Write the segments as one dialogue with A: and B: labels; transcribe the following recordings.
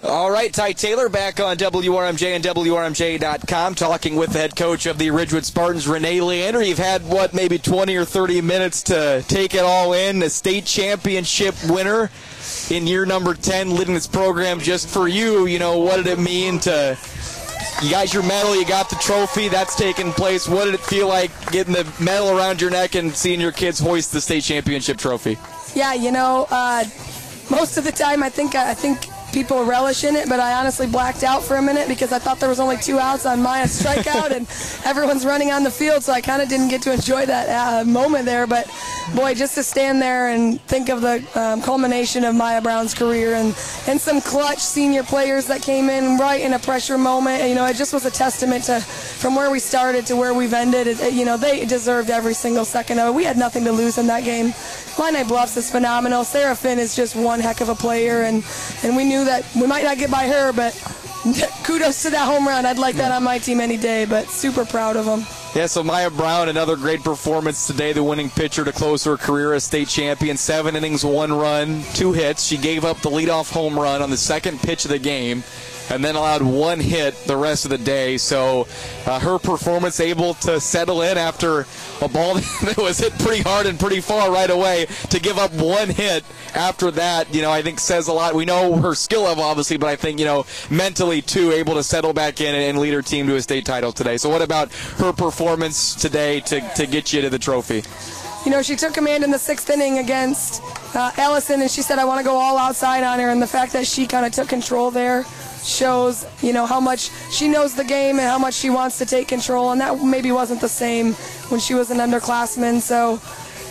A: All right, Ty Taylor back on WRMJ and WRMJ.com talking with the head coach of the Ridgewood Spartans, Renee Leander. You've had, maybe 20 or 30 minutes to take it all in. The state championship winner in year number 10, leading this program just for you. What did it mean to... You got your medal, you got the trophy, that's taking place. What did it feel like getting the medal around your neck and seeing your kids hoist the state championship trophy?
B: Yeah, most of the time I think people relish in it, but I honestly blacked out for a minute because I thought there was only 2 outs on Maya's strikeout and everyone's running on the field, so I kind of didn't get to enjoy that moment there. But boy, just to stand there and think of the culmination of Maya Brown's career and some clutch senior players that came in right in a pressure moment, it just was a testament to from where we started to where we've ended. They deserved every single second of it. We had nothing to lose in that game. Illini Bluffs is phenomenal. Sarah Finn is just one heck of a player, and we knew that we might not get by her, but kudos to that home run. I'd like that on my team any day, but super proud of them.
A: Yeah, so Maya Brown, another great performance today, the winning pitcher to close her career as state champion. 7 innings, 1 run, 2 hits. She gave up the leadoff home run on the second pitch of the game and then allowed 1 hit the rest of the day. So her performance able to settle in after a ball that was hit pretty hard and pretty far right away. To give up 1 hit after that, I think says a lot. We know her skill level, obviously, but I think, mentally, too, able to settle back in and lead her team to a state title today. So what about her performance today to get you to the trophy?
B: She took command in the 6th inning against Allison, and she said, I want to go all outside on her, and the fact that she kind of took control there shows, how much she knows the game and how much she wants to take control, and that maybe wasn't the same when she was an underclassman. So,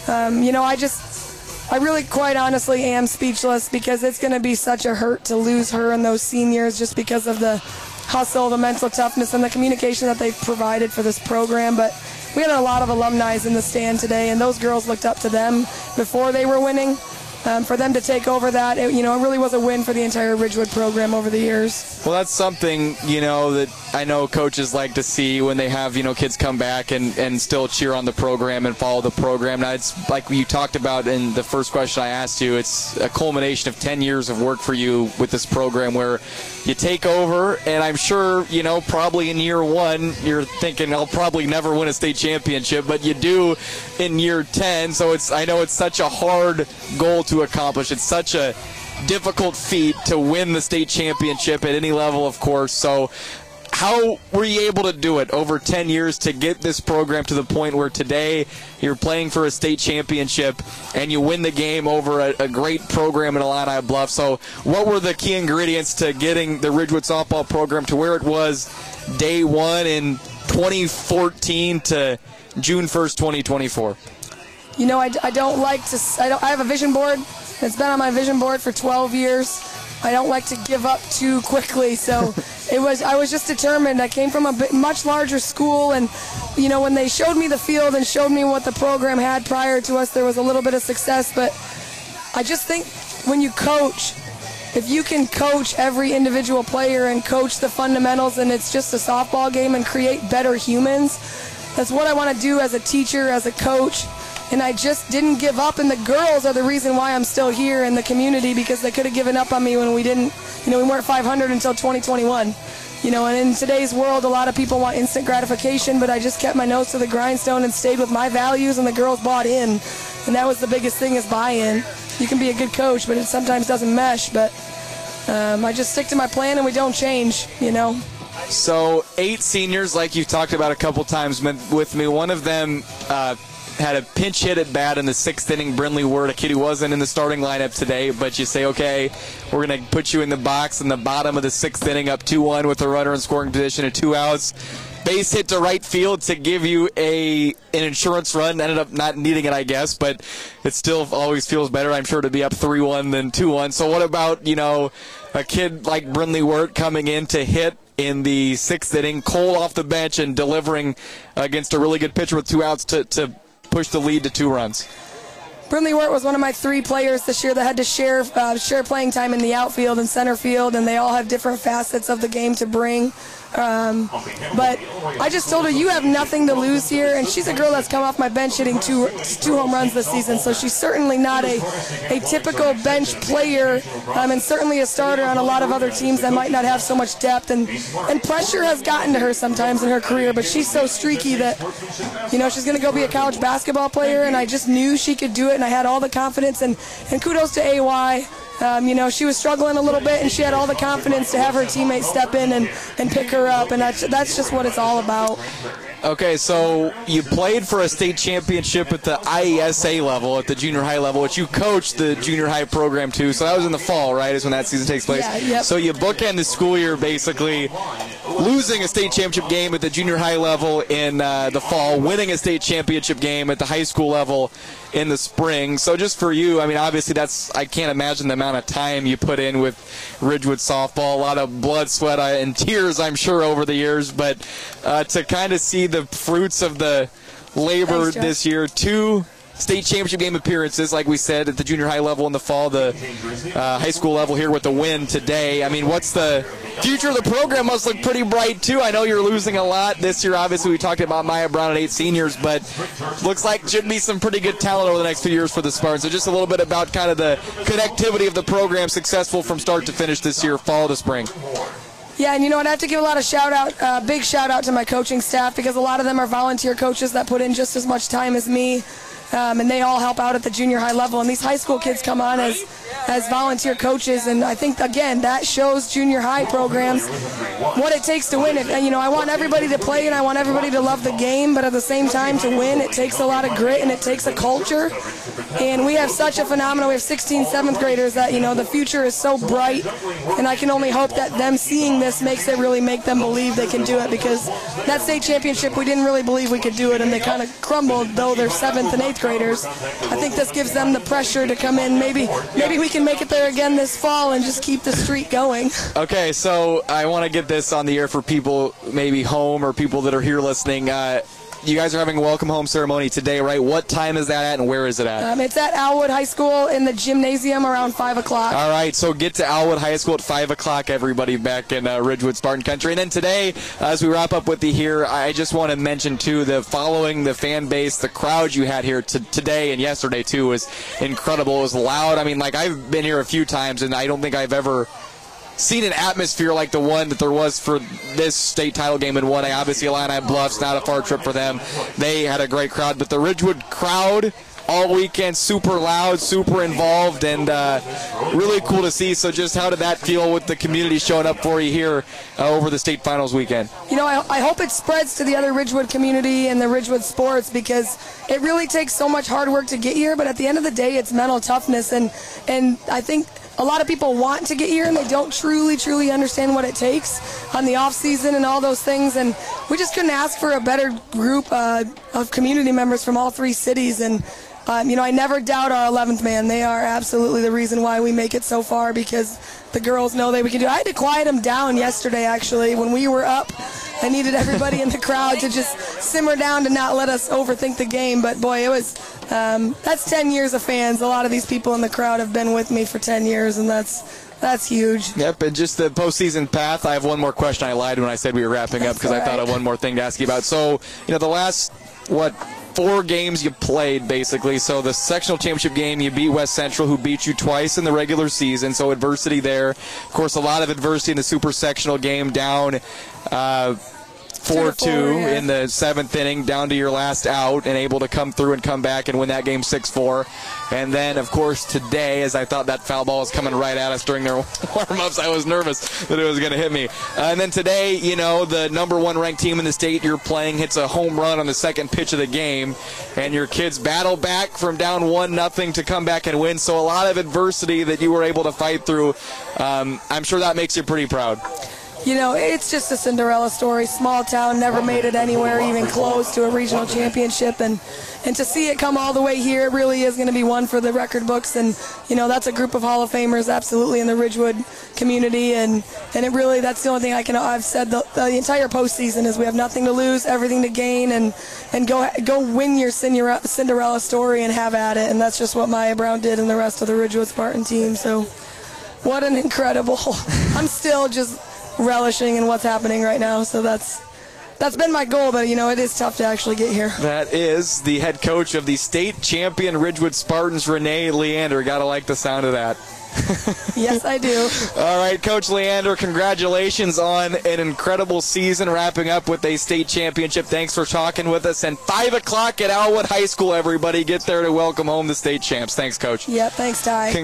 B: I really quite honestly am speechless because it's going to be such a hurt to lose her and those seniors just because of the hustle, the mental toughness, and the communication that they've provided for this program. But we had a lot of alumni in the stand today, and those girls looked up to them before they were winning. For them to take over that, it really was a win for the entire Ridgewood program over the years.
A: Well, that's something, that I know coaches like to see when they have, kids come back and still cheer on the program and follow the program. Now, it's like you talked about in the first question I asked you, it's a culmination of 10 years of work for you with this program where you take over, and I'm sure, probably in year 1, you're thinking, I'll probably never win a state championship, but you do in year 10, so I know it's such a hard goal to accomplish. It's such a difficult feat to win the state championship at any level, of course. So how were you able to do it over 10 years to get this program to the point where today you're playing for a state championship and you win the game over a great program in Illini Bluff? So what were the key ingredients to getting the Ridgewood softball program to where it was day 1 in 2014 to June 1st, 2024?
B: I don't like to. I have a vision board. It's been on my vision board for 12 years. I don't like to give up too quickly, so I was just determined. I came from a much larger school, and when they showed me the field and showed me what the program had prior to us, there was a little bit of success. But I just think when you coach, if you can coach every individual player and coach the fundamentals, and it's just a softball game, and create better humans, that's what I want to do as a teacher, as a coach. And I just didn't give up, and the girls are the reason why I'm still here in the community, because they could have given up on me when we didn't, we weren't 500 until 2021. And in today's world, a lot of people want instant gratification, but I just kept my nose to the grindstone and stayed with my values, and the girls bought in. And that was the biggest thing, is buy-in. You can be a good coach, but it sometimes doesn't mesh, but I just stick to my plan, and we don't change,
A: So 8 seniors, like you've talked about a couple times with me. One of them had a pinch hit at bat in the 6th inning. Brindley Ward, a kid who wasn't in the starting lineup today, but you say, okay, we're going to put you in the box in the bottom of the 6th inning, up 2-1 with a runner in scoring position and 2 outs. Base hit to right field to give you an insurance run. Ended up not needing it, I guess, but it still always feels better, I'm sure, to be up 3-1 than 2-1. So what about, a kid like Brindley Ward coming in to hit in the 6th inning, cold off the bench, and delivering against a really good pitcher with 2 outs to push the lead to 2 runs?
B: Brindley Wirt was one of my 3 players this year that had to share playing time in the outfield and center field, and they all have different facets of the game to bring. But I just told her, you have nothing to lose here, and she's a girl that's come off my bench hitting two home runs this season, so she's certainly not a typical bench player, and certainly a starter on a lot of other teams that might not have so much depth, and pressure has gotten to her sometimes in her career, but she's so streaky that, you know, she's going to go be a college basketball player, and I just knew she could do it, and I had all the confidence, and kudos to AY. You know, she was struggling a little bit, and she had all the confidence to have her teammates step in and pick her up, and that's just what it's all about.
A: Okay, so you played for a state championship at the IESA level, at the junior high level, which you coached the junior high program too. So that was in the fall, right, is when that season takes place?
B: Yeah, yep.
A: So you bookend the school year basically losing a state championship game at the junior high level in the fall, winning a state championship game at the high school level in the spring. So just for you, I mean, obviously I can't imagine the amount of time you put in with Ridgewood softball, a lot of blood, sweat, and tears, I'm sure, over the years, but to kind of see the fruits of the labor this year, 2 state championship game appearances, like we said, at the junior high level in the fall, the high school level here with the win today. I mean, what's the future of the program? Must look pretty bright, too. I know you're losing a lot this year. Obviously, we talked about Maya Brown and 8 seniors, but looks like should be some pretty good talent over the next few years for the Spartans. So just a little bit about kind of the connectivity of the program, successful from start to finish this year, fall to spring.
B: Yeah, and you know, I'd have to give a lot of big shout out to my coaching staff, because a lot of them are volunteer coaches that put in just as much time as me. And they all help out at the junior high level. And these high school kids come on as volunteer coaches, and I think, again, that shows junior high programs what it takes to win. And, you know, I want everybody to play and I want everybody to love the game, but at the same time, to win, it takes a lot of grit and it takes a culture. And we have such a phenomenon. We have 16th, 7th graders that, you know, the future is so bright, and I can only hope that them seeing this makes it really make them believe they can do it, because that state championship, we didn't really believe we could do it, and they kind of crumbled, though they're 7th and 8th graders. I think this gives them the pressure to come in. Maybe we can make it there again this fall and just keep the streak going.
A: Okay, so I want to get this on the air for people maybe home or people that are here listening. You guys are having a welcome home ceremony today, right? What time is that at, and where is it at?
B: It's at Alwood High School in the gymnasium around 5 o'clock.
A: All right, so get to Alwood High School at 5 o'clock, everybody, back in Ridgewood Spartan Country. And then today, as we wrap up with you here, I just want to mention, too, the fan base, the crowd you had here today and yesterday, too, was incredible. It was loud. I mean, like, I've been here a few times, and I don't think I've ever seen an atmosphere like the one that there was for this state title game in 1A. Obviously, Illini Bluffs, not a far trip for them. They had a great crowd, but the Ridgewood crowd all weekend, super loud, super involved, and really cool to see. So just how did that feel with the community showing up for you here over the state finals weekend?
B: You know, I hope it spreads to the other Ridgewood community and the Ridgewood sports, because it really takes so much hard work to get here, but at the end of the day, it's mental toughness, and I think a lot of people want to get here and they don't truly understand what it takes on the off season and all those things, and we just couldn't ask for a better group of community members from all 3 cities. And you know, I never doubt our 11th man. They are absolutely the reason why we make it so far, because the girls know we can do it. I had to quiet them down yesterday, actually, when we were up. I needed everybody in the crowd to just simmer down to not let us overthink the game. But boy, it was that's 10 years of fans. A lot of these people in the crowd have been with me for 10 years, and that's huge.
A: Yep, and just the postseason path. I have one more question. I lied when I said we were wrapping up, because I thought of one more thing to ask you about. So, you know, the last 4 games you played, basically. So the sectional championship game, you beat West Central, who beat you twice in the regular season. So adversity there. Of course, a lot of adversity in the super sectional game, down 4-2 in the 7th inning, down to your last out, and able to come through and come back and win that game 6-4. And then, of course, today, as I thought that foul ball was coming right at us during their warm-ups, I was nervous that it was going to hit me. And then today, you know, the number 1 ranked team in the state you're playing hits a home run on the second pitch of the game, and your kids battle back from down 1-0 to come back and win. So a lot of adversity that you were able to fight through. I'm sure that makes you pretty proud.
B: it's just a Cinderella story. Small town, never made it anywhere even close to a regional championship, and to see it come all the way here, it really is going to be one for the record books. And that's a group of Hall of Famers absolutely in the Ridgewood community, and it really, that's the only thing I've said the entire postseason is we have nothing to lose, everything to gain, and go win your Cinderella story and have at it. And that's just what Maya Brown did and the rest of the Ridgewood Spartan team. So what an incredible, I'm still just relishing in what's happening right now. So that's been my goal, but it is tough to actually get here.
A: That is the head coach of the state champion Ridgewood Spartans, Renee Leander. Gotta like the sound of that.
B: Yes, I do.
A: All right, Coach Leander, congratulations on an incredible season, wrapping up with a state championship. Thanks for talking with us. And 5 o'clock at Alwood High School, everybody. Get there to welcome home the state champs. Thanks, Coach.
B: Yep, thanks, Ty.